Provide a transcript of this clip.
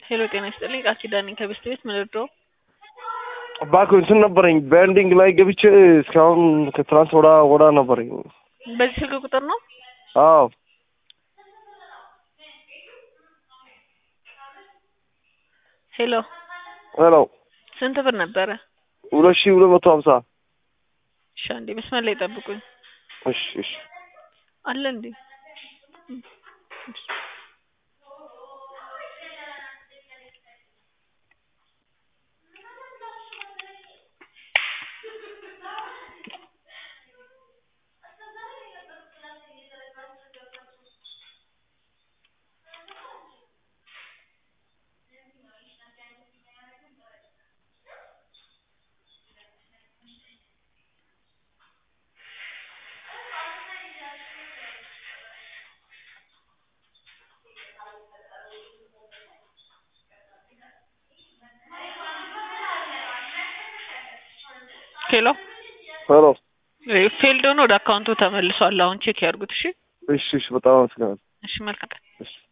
ሄሎ ጤና ይስጥልኝ ቃል ኪዳን ነኝ ከቤስት ቤት ምንድሮ ባክ እንትን ነበረኝ በኤንዲንግ ላይ ገብቼ እስካሁን ከትራንስ ወዳ ነበረኝ። በዚህ ስልክ ቁጥር ነው? አዎ ሄሎ ሄሎ ስንት ብር ነበረ? 2250 እሺ አንዴ መስመር ላይ ጠብቁኝ። እሺ እሺ አለ እንዴ ሄሎ ሄሎ ፌልድ ሆኖ ወደ አካውንቱ ተመልሷል። አሁን ቼክ ያድርጉት። እሺ እሺ በጣም አመሰግናለሁ። እሺ መልካም። እሺ